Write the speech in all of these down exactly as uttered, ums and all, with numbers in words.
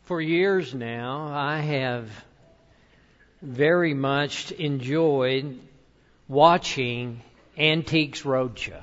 For years now, I have very much enjoyed watching Antiques Roadshow.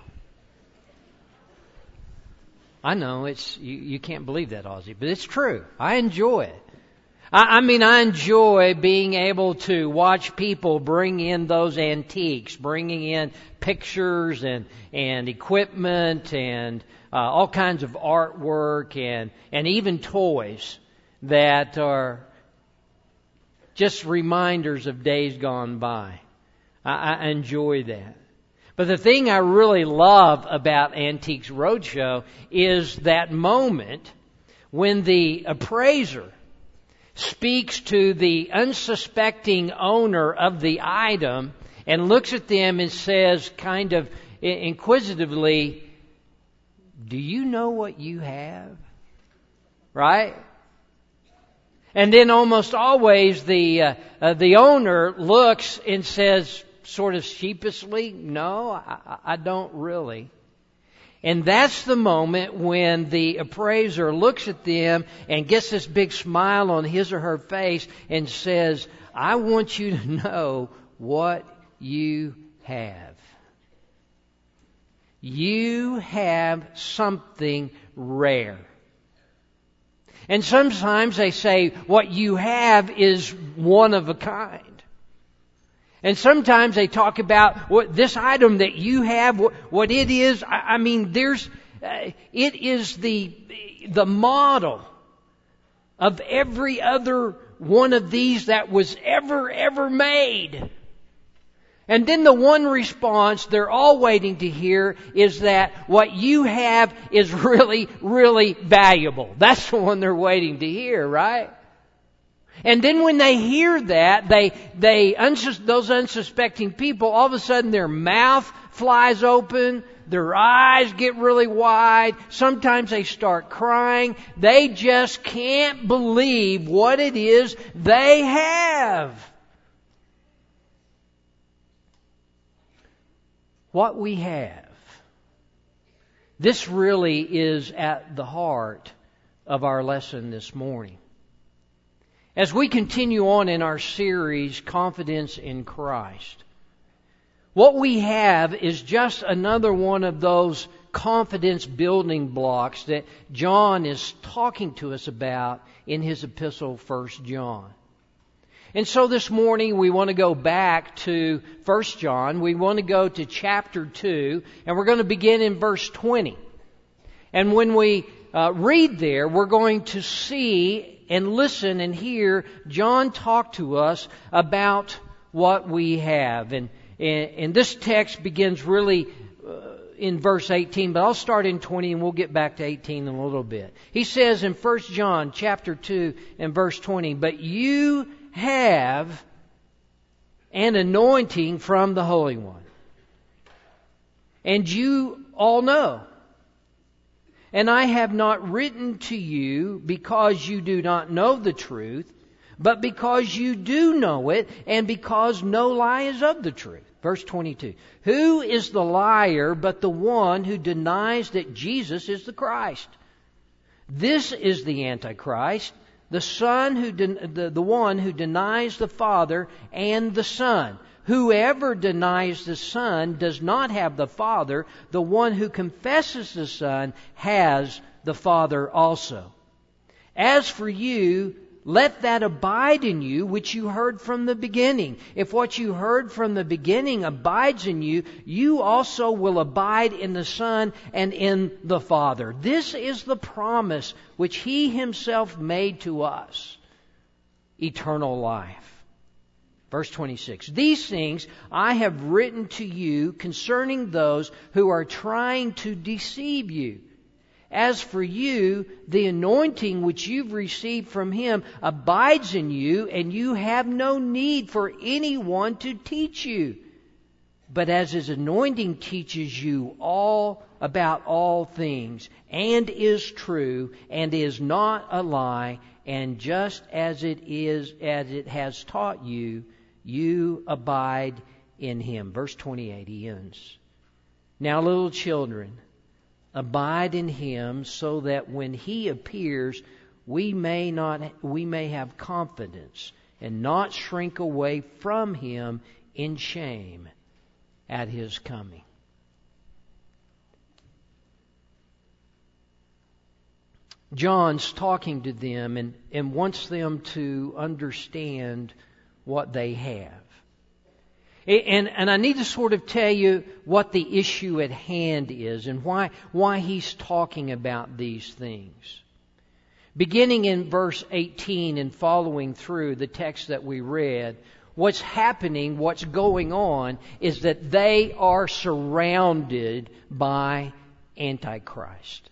I know it's you, you can't believe that, Ozzy, but it's true. I enjoy it. I, I mean, I enjoy being able to watch people bring in those antiques, bringing in pictures and and equipment and uh, all kinds of artwork and and even toys that are just reminders of days gone by. I, I enjoy that. But the thing I really love about Antiques Roadshow is that moment when the appraiser speaks to the unsuspecting owner of the item and looks at them and says kind of inquisitively, "Do you know what you have?" Right? And then almost always the uh, uh, the owner looks and says, sort of sheepishly, "No, I, I don't really." And that's the moment when the appraiser looks at them and gets this big smile on his or her face and says, "I want you to know what you have. You have something rare." And sometimes they say, what you have is one of a kind. And sometimes they talk about what this item that you have, what, what it is. I, I mean, there's, uh, it is the, the model of every other one of these that was ever, ever made. And then the one response they're all waiting to hear is that what you have is really, really valuable. That's the one they're waiting to hear, right? And then when they hear that, they, they, unsus- those unsuspecting people, all of a sudden their mouth flies open, their eyes get really wide, sometimes they start crying. They just can't believe what it is they have. What we have. This really is at the heart of our lesson this morning. As we continue on in our series, Confidence in Christ, what we have is just another one of those confidence building blocks that John is talking to us about in his epistle, First John. And so this morning we want to go back to First John. We want to go to chapter two, and we're going to begin in verse twenty. And when we uh, read there, we're going to see and listen and hear John talk to us about what we have. And, and, and this text begins really uh, in verse eighteen, but I'll start in twenty and we'll get back to eighteen in a little bit. He says in First John chapter two and verse twenty, "But you have an anointing from the Holy One. And you all know. And I have not written to you because you do not know the truth, but because you do know it, and because no lie is of the truth." Verse twenty-two. "Who is the liar but the one who denies that Jesus is the Christ? This is the Antichrist, the son who de- the, the one who denies the Father and the Son. Whoever denies the Son does not have the Father. The one who confesses the Son has the Father also. As for you, let that abide in you which you heard from the beginning. If what you heard from the beginning abides in you, you also will abide in the Son and in the Father. This is the promise which He Himself made to us, eternal life." Verse twenty-six. "These things I have written to you concerning those who are trying to deceive you. As for you, the anointing which you've received from Him abides in you, and you have no need for anyone to teach you. But as His anointing teaches you all about all things, and is true, and is not a lie, and just as it is, as it has taught you, you abide in Him." Verse twenty-eight, he ends. "Now, little children, abide in Him, so that when He appears, we may not, we may have confidence and not shrink away from Him in shame at His coming. John's talking to them and, and wants them to understand what they have. And, and I need to sort of tell you what the issue at hand is and why, why he's talking about these things. Beginning in verse eighteen and following through the text that we read, what's happening, what's going on, is that they are surrounded by Antichrist.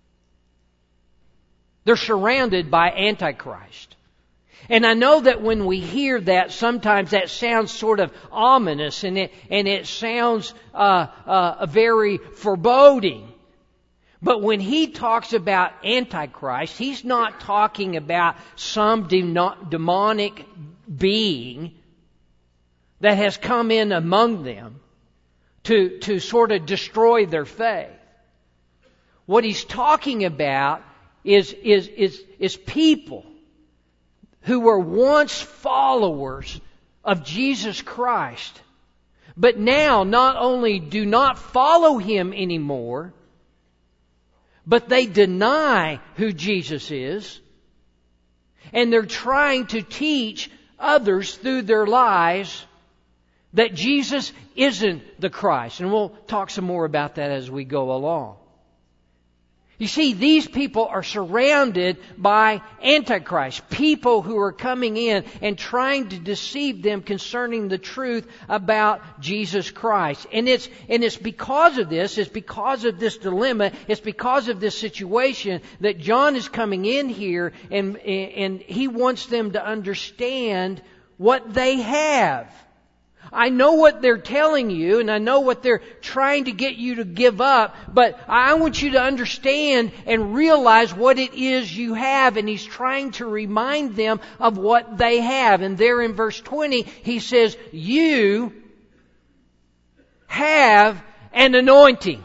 They're surrounded by Antichrist. And I know that when we hear that, sometimes that sounds sort of ominous and it, and it sounds uh, uh, very foreboding. But when he talks about Antichrist, he's not talking about some de- demonic being that has come in among them to, to sort of destroy their faith. What he's talking about is, is, is, is people who were once followers of Jesus Christ, but now not only do not follow Him anymore, but they deny who Jesus is, and they're trying to teach others through their lives that Jesus isn't the Christ. And we'll talk some more about that as we go along. You see, these people are surrounded by Antichrist, people who are coming in and trying to deceive them concerning the truth about Jesus Christ. And it's, and it's because of this, it's because of this dilemma, it's because of this situation that John is coming in here and, and he wants them to understand what they have. I know what they're telling you and I know what they're trying to get you to give up, but I want you to understand and realize what it is you have. And he's trying to remind them of what they have. And there in verse twenty, he says, you have an anointing.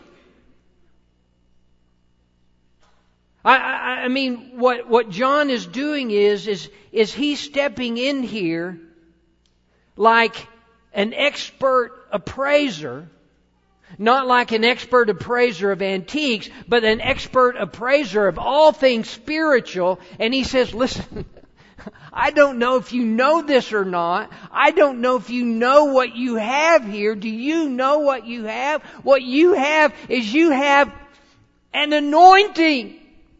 I, I, I mean, what, what John is doing is, is, is he's stepping in here like an expert appraiser, not like an expert appraiser of antiques, but an expert appraiser of all things spiritual. And he says, listen, I don't know if you know this or not. I don't know if you know what you have here. Do you know what you have? What you have is you have an anointing.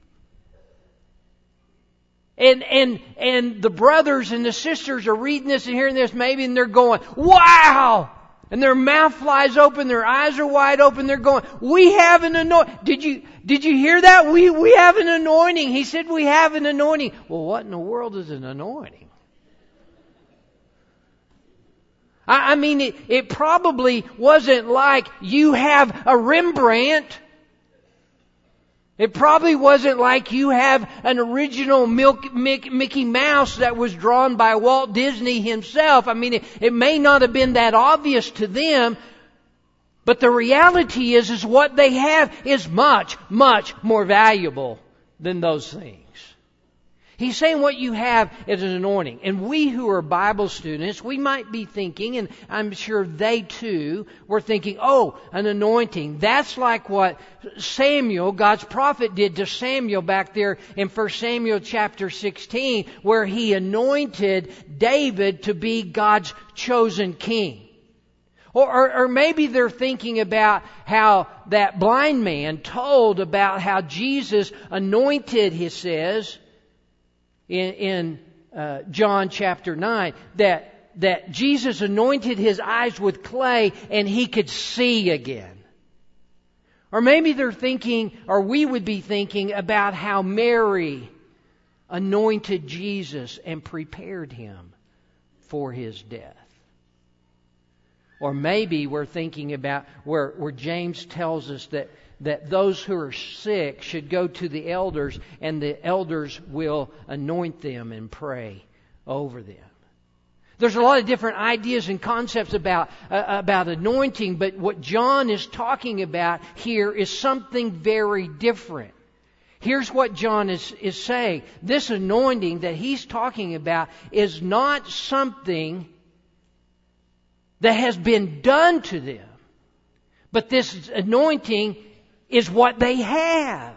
And, and, and the brothers and the sisters are reading this and hearing this maybe and they're going, wow! And their mouth flies open, their eyes are wide open, they're going, we have an anointing. Did you, did you hear that? We, we have an anointing. He said we have an anointing. Well, what in the world is an anointing? I, I mean, it, it probably wasn't like you have a Rembrandt. It probably wasn't like you have an original Milk, Mickey Mouse that was drawn by Walt Disney himself. I mean, it, it may not have been that obvious to them, but the reality is, is what they have is much, much more valuable than those things. He's saying what you have is an anointing. And we who are Bible students, we might be thinking, and I'm sure they too, were thinking, oh, an anointing. That's like what Samuel, God's prophet, did to Samuel back there in First Samuel chapter sixteen, where he anointed David to be God's chosen king. Or, or, or maybe they're thinking about how that blind man told about how Jesus anointed, he says, in, in uh, John chapter nine, that, that Jesus anointed his eyes with clay and he could see again. Or maybe they're thinking, or we would be thinking about how Mary anointed Jesus and prepared him for his death. Or maybe we're thinking about where, where James tells us that, that those who are sick should go to the elders and the elders will anoint them and pray over them. There's a lot of different ideas and concepts about, uh, about anointing, but what John is talking about here is something very different. Here's what John is, is saying. This anointing that he's talking about is not something that has been done to them, but this anointing is what they have.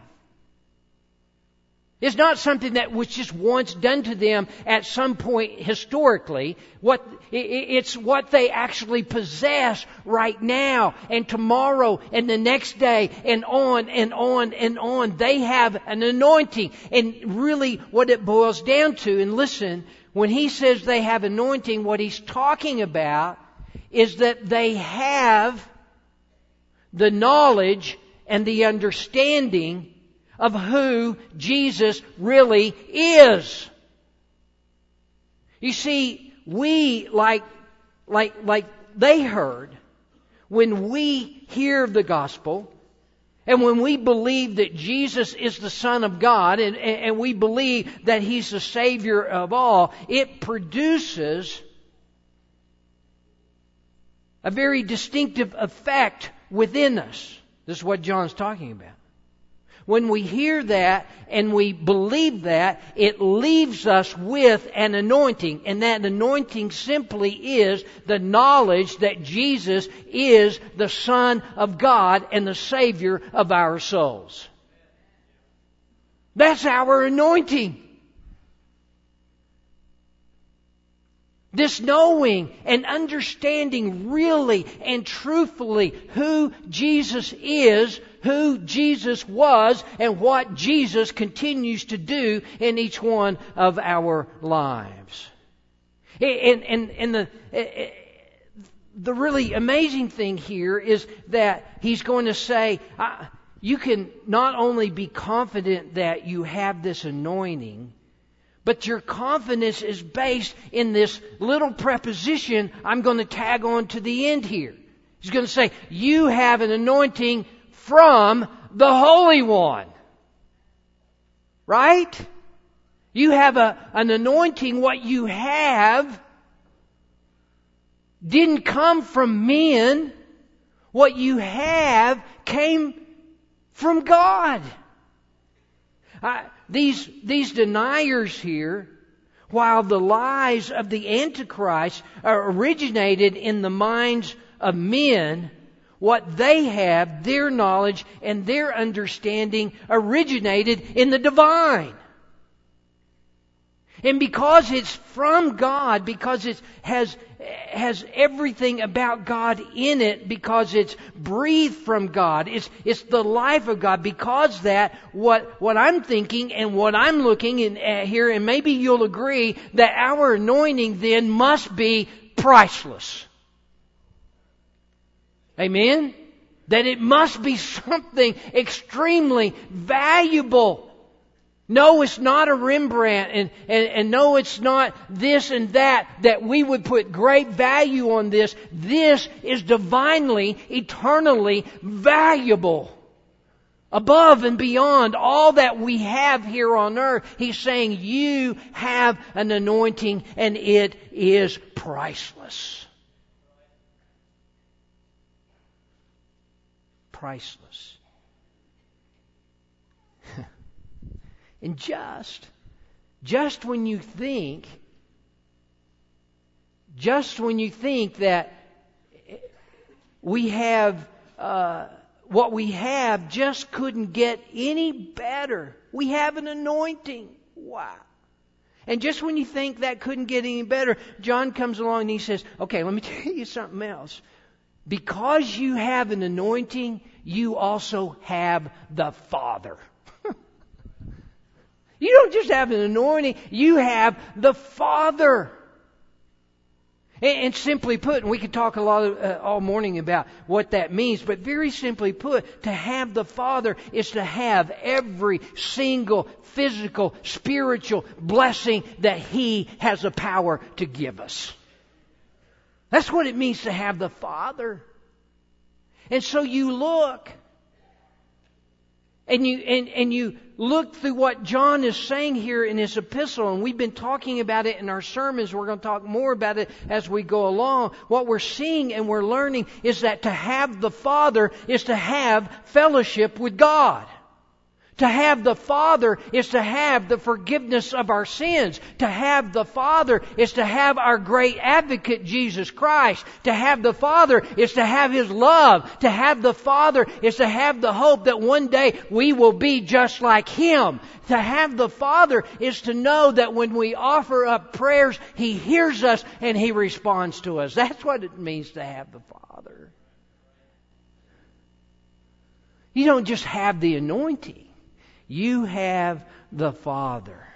It's not something that was just once done to them at some point historically. What, it's what they actually possess right now and tomorrow and the next day and on and on and on. They have an anointing. And really what it boils down to, and listen, when he says they have anointing, what he's talking about is that they have the knowledge and the understanding of who Jesus really is. You see, we, like, like, like they heard, when we hear the gospel, and when we believe that Jesus is the Son of God, and, and we believe that He's the Savior of all, it produces a very distinctive effect within us. This is what John's talking about. When we hear that and we believe that, it leaves us with an anointing. And that anointing simply is the knowledge that Jesus is the Son of God and the Savior of our souls. That's our anointing. This knowing and understanding really and truthfully who Jesus is, who Jesus was, and what Jesus continues to do in each one of our lives. And, and, and the, the really amazing thing here is that He's going to say, you can not only be confident that you have this anointing, but your confidence is based in this little preposition I'm going to tag on to the end here. He's going to say, you have an anointing from the Holy One. Right? You have a, an anointing. What you have didn't come from men. What you have came from God. I, These, these deniers here, while the lies of the Antichrist are originated in the minds of men, what they have, their knowledge and their understanding, originated in the divine. And because it's from God, because it has, has everything about God in it, because it's breathed from God, it's, it's the life of God, because that, what, what I'm thinking and what I'm looking in, uh, here, and maybe you'll agree, that our anointing then must be priceless. Amen? That it must be something extremely valuable. No, it's not a Rembrandt, and, and, and no, it's not this and that, that we would put great value on this. This is divinely, eternally valuable. Above and beyond all that we have here on earth, He's saying you have an anointing and it is priceless. Priceless. And just, just when you think, just when you think that we have, uh, what we have just couldn't get any better. We have an anointing. Wow. And just when you think that couldn't get any better, John comes along and he says, okay, let me tell you something else. Because you have an anointing, you also have the Father. You don't just have an anointing, you have the Father. And, and simply put, and we could talk a lot of, uh, all morning about what that means, but very simply put, to have the Father is to have every single physical, spiritual blessing that He has the power to give us. That's what it means to have the Father. And so you look, and you and, and you look through what John is saying here in his epistle, and we've been talking about it in our sermons. We're going to talk more about it as we go along. What we're seeing and we're learning is that to have the Father is to have fellowship with God. To have the Father is to have the forgiveness of our sins. To have the Father is to have our great advocate, Jesus Christ. To have the Father is to have His love. To have the Father is to have the hope that one day we will be just like Him. To have the Father is to know that when we offer up prayers, He hears us and He responds to us. That's what it means to have the Father. You don't just have the anointing. You have the Father.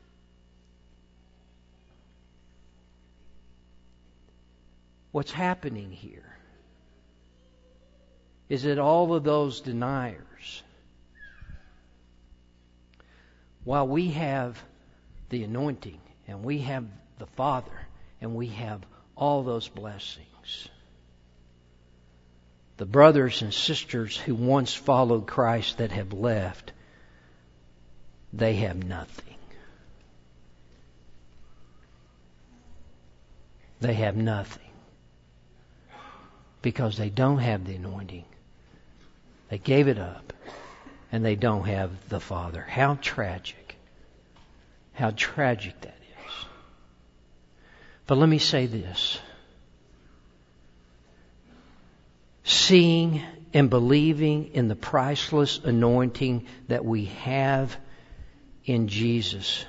What's happening here is that all of those deniers, while we have the anointing and we have the Father and we have all those blessings, the brothers and sisters who once followed Christ that have left, they have nothing. They have nothing. Because they don't have the anointing. They gave it up. And they don't have the Father. How tragic. How tragic that is. But let me say this. Seeing and believing in the priceless anointing that we have in Jesus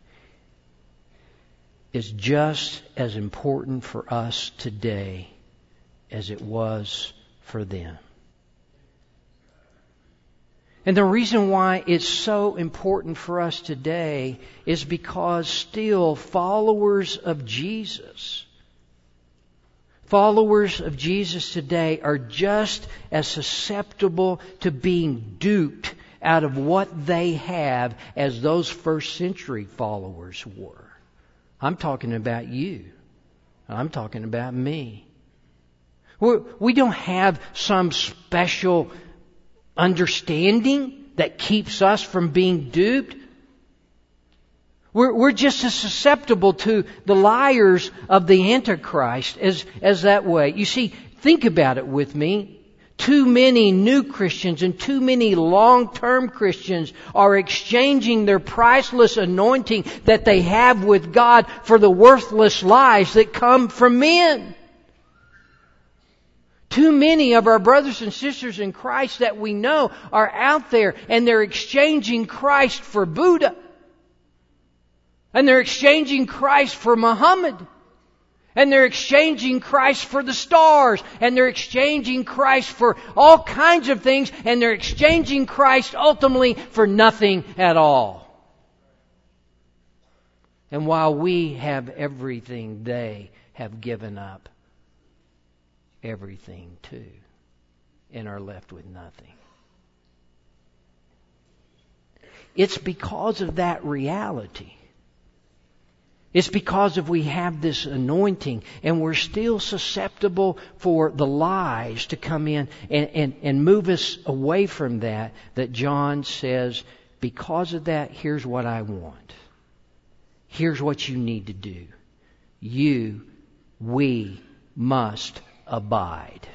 is just as important for us today as it was for them. And the reason why it's so important for us today is because still followers of Jesus, followers of Jesus today are just as susceptible to being duped out of what they have as those first century followers were. I'm talking about you. I'm talking about me. We're, we don't have some special understanding that keeps us from being duped. We're, we're just as susceptible to the liars of the Antichrist as, as that way. You see, think about it with me. Too many new Christians and too many long-term Christians are exchanging their priceless anointing that they have with God for the worthless lies that come from men. Too many of our brothers and sisters in Christ that we know are out there and they're exchanging Christ for Buddha. And they're exchanging Christ for Muhammad. And they're exchanging Christ for the stars. And they're exchanging Christ for all kinds of things. And they're exchanging Christ ultimately for nothing at all. And while we have everything, they have given up everything too. And are left with nothing. It's because of that reality. It's because of we have this anointing and we're still susceptible for the lies to come in and, and, and move us away from that, that John says, because of that, here's what I want. Here's what you need to do. You, we must abide.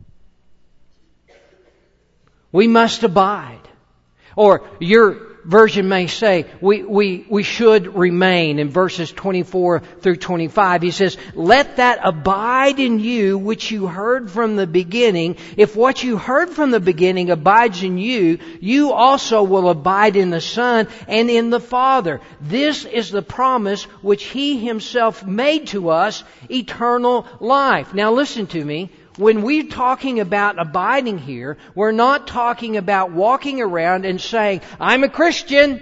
We must abide. Or your version may say, we, we, we should remain. In verses twenty-four through twenty-five, he says, let that abide in you which you heard from the beginning. If what you heard from the beginning abides in you, you also will abide in the Son and in the Father. This is the promise which He Himself made to us, eternal life. Now listen to me. When we're talking about abiding here, we're not talking about walking around and saying, I'm a Christian.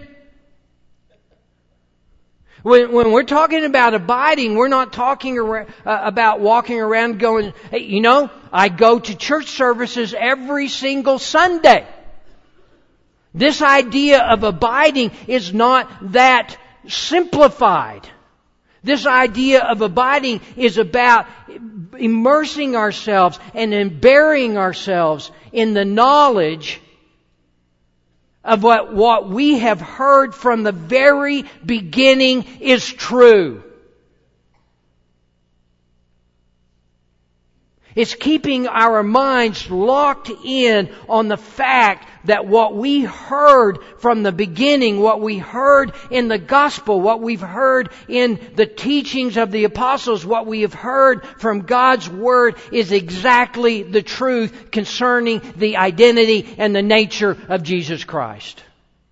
When, when we're talking about abiding, we're not talking around, uh, about walking around going, hey, you know, I go to church services every single Sunday. This idea of abiding is not that simplified. This idea of abiding is about immersing ourselves and burying ourselves in the knowledge of what, what we have heard from the very beginning is true. It's keeping our minds locked in on the fact that what we heard from the beginning, what we heard in the gospel, what we've heard in the teachings of the apostles, what we have heard from God's Word is exactly the truth concerning the identity and the nature of Jesus Christ.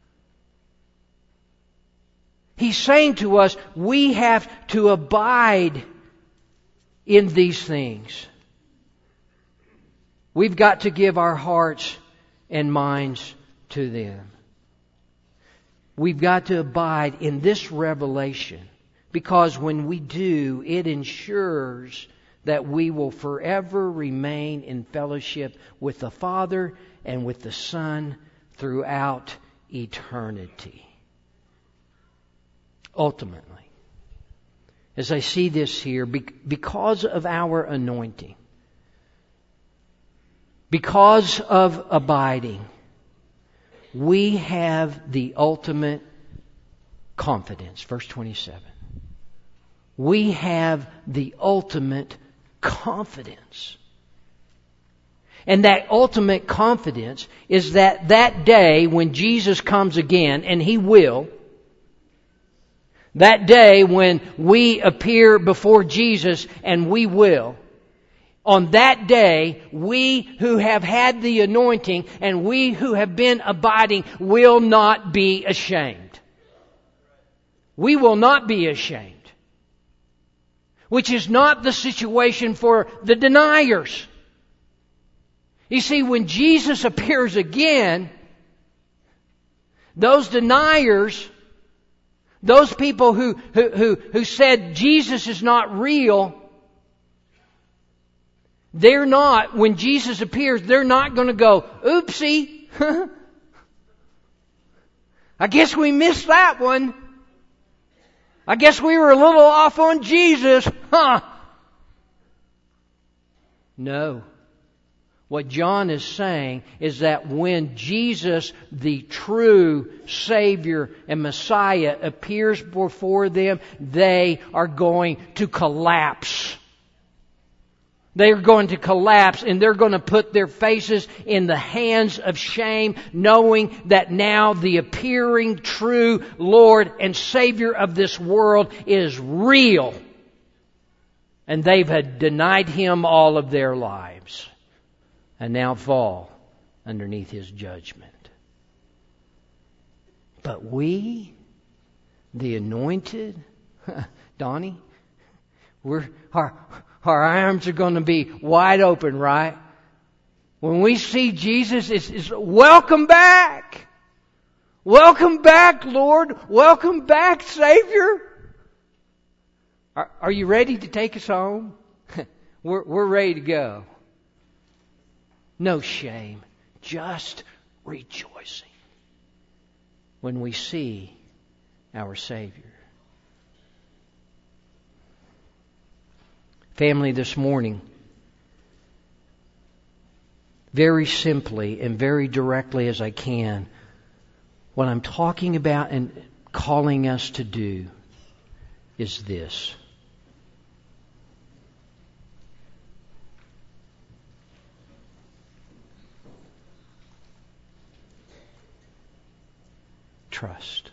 He's saying to us, we have to abide in these things. We've got to give our hearts and minds to them. We've got to abide in this revelation, because when we do, it ensures that we will forever remain in fellowship with the Father and with the Son throughout eternity. Ultimately, as I see this here, because of our anointing, because of abiding, we have the ultimate confidence. Verse twenty-seven. We have the ultimate confidence. And that ultimate confidence is that that day when Jesus comes again, and He will, that day when we appear before Jesus, and we will, on that day, we who have had the anointing and we who have been abiding will not be ashamed. We will not be ashamed. Which is not the situation for the deniers. You see, when Jesus appears again, those deniers, those people who, who, who, who said Jesus is not real, they're not, when Jesus appears, they're not going to go, oopsie, I guess we missed that one. I guess we were a little off on Jesus, huh? No. What John is saying is that when Jesus, the true Savior and Messiah, appears before them, they are going to collapse. They are going to collapse, and they're going to put their faces in the hands of shame, knowing that now the appearing true Lord and Savior of this world is real. And they've had denied Him all of their lives, and now fall underneath His judgment. But we, the anointed, Donnie, we're our Our arms are going to be wide open, right? When we see Jesus, it's, it's welcome back. Welcome back, Lord. Welcome back, Savior. Are, are you ready to take us home? we're, we're ready to go. No shame, just rejoicing when we see our Savior. Family, this morning, very simply and very directly as I can, what I'm talking about and calling us to do is this. Trust.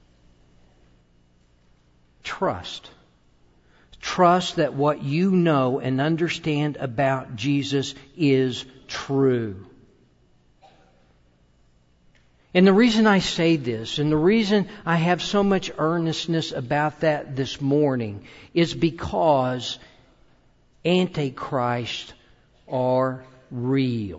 Trust. Trust that what you know and understand about Jesus is true. And the reason I say this, and the reason I have so much earnestness about that this morning, is because Antichrists are real.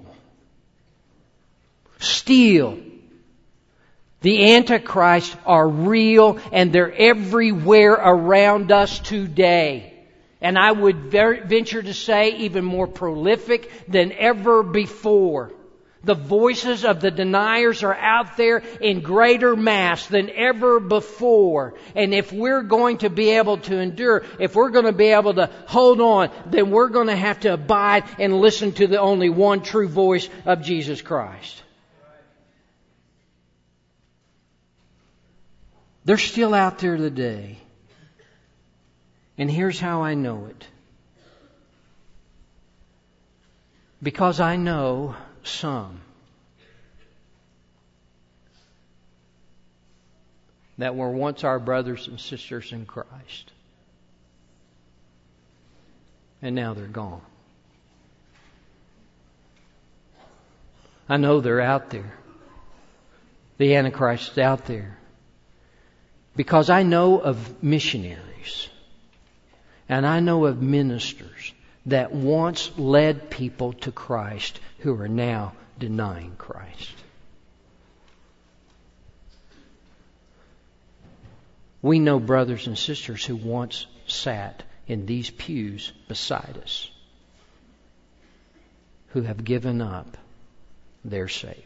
Still, the Antichrists are real, and they're everywhere around us today. And I would very, venture to say even more prolific than ever before. The voices of the deniers are out there in greater mass than ever before. And if we're going to be able to endure, if we're going to be able to hold on, then we're going to have to abide and listen to the only one true voice of Jesus Christ. They're still out there today. And here's how I know it. Because I know some that were once our brothers and sisters in Christ, and now they're gone. I know they're out there. The Antichrist is out there. Because I know of missionaries, and I know of ministers that once led people to Christ who are now denying Christ. We know brothers and sisters who once sat in these pews beside us who have given up their Savior.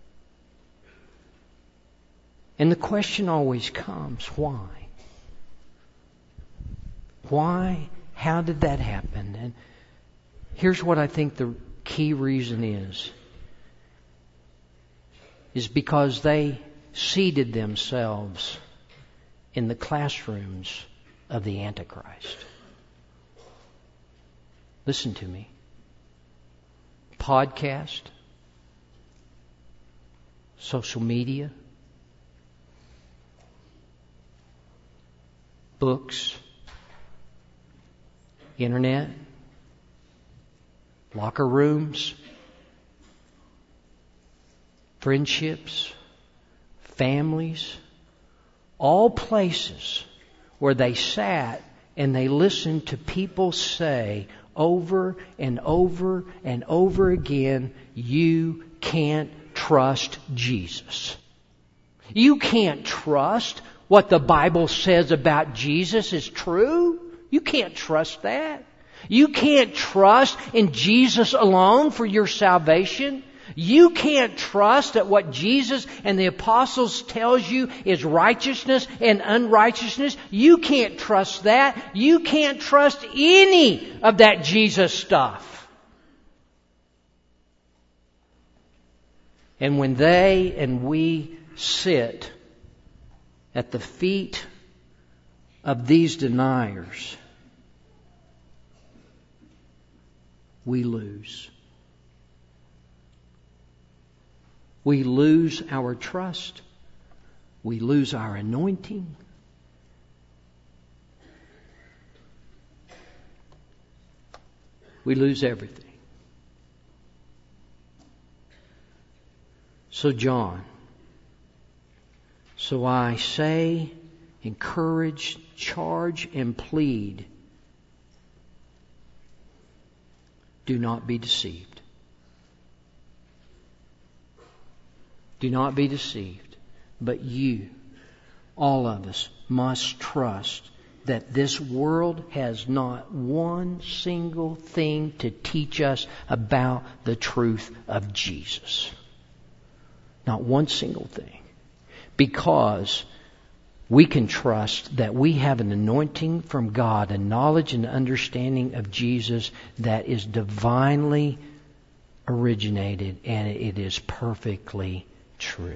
And the question always comes, why? Why? How did that happen? And here's what I think the key reason is. Is because they seated themselves in the classrooms of the Antichrist. Listen to me. Podcast, social media, books, internet, locker rooms, friendships, families, all places where they sat and they listened to people say over and over and over again, you can't trust Jesus. You can't trust what the Bible says about Jesus is true. You can't trust that. You can't trust in Jesus alone for your salvation. You can't trust that what Jesus and the apostles tells you is righteousness and unrighteousness. You can't trust that. You can't trust any of that Jesus stuff. And when they and we sit at the feet of these deniers, we lose. We lose our trust. We lose our anointing. We lose everything. So John, so I say, encourage, charge, and plead, do not be deceived. Do not be deceived. But you, all of us, must trust that this world has not one single thing to teach us about the truth of Jesus. Not one single thing. Because we can trust that we have an anointing from God, a knowledge and understanding of Jesus that is divinely originated, and it is perfectly true.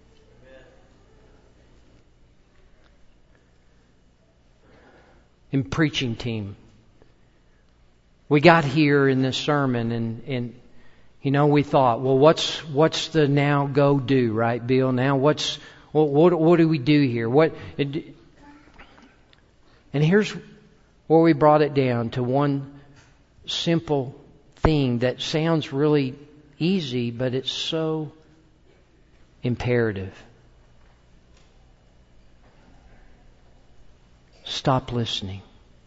In preaching team, we got here in this sermon, and, and you know, we thought, well, what's what's the now go do, right, Bill? Now what's what what, what do we do here? What? It, and here's where we brought it down to one simple thing that sounds really easy, but it's so imperative. Stop listening.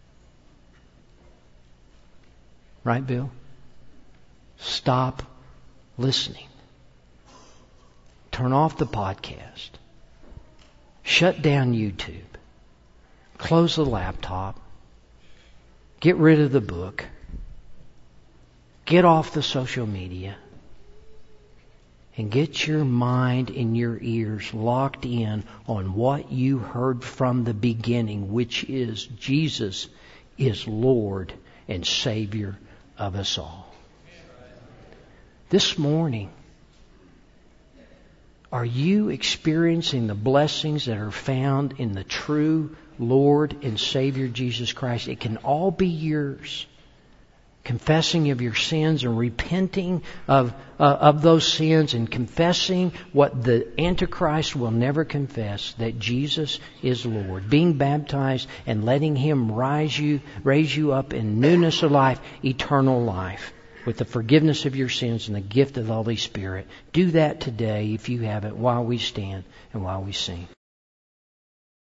Right, Bill? Stop listening. Turn off the podcast. Shut down YouTube. Close the laptop. Get rid of the book. Get off the social media. And get your mind and your ears locked in on what you heard from the beginning, which is Jesus is Lord and Savior of us all. This morning, are you experiencing the blessings that are found in the true Lord and Savior Jesus Christ? It can all be yours. confessing of your sins and repenting of uh, of those sins and confessing what the Antichrist will never confess, that Jesus is Lord. Being baptized and letting Him rise you, raise you up in newness of life, eternal life, with the forgiveness of your sins and the gift of the Holy Spirit. Do that today if you haven't, while we stand and while we sing.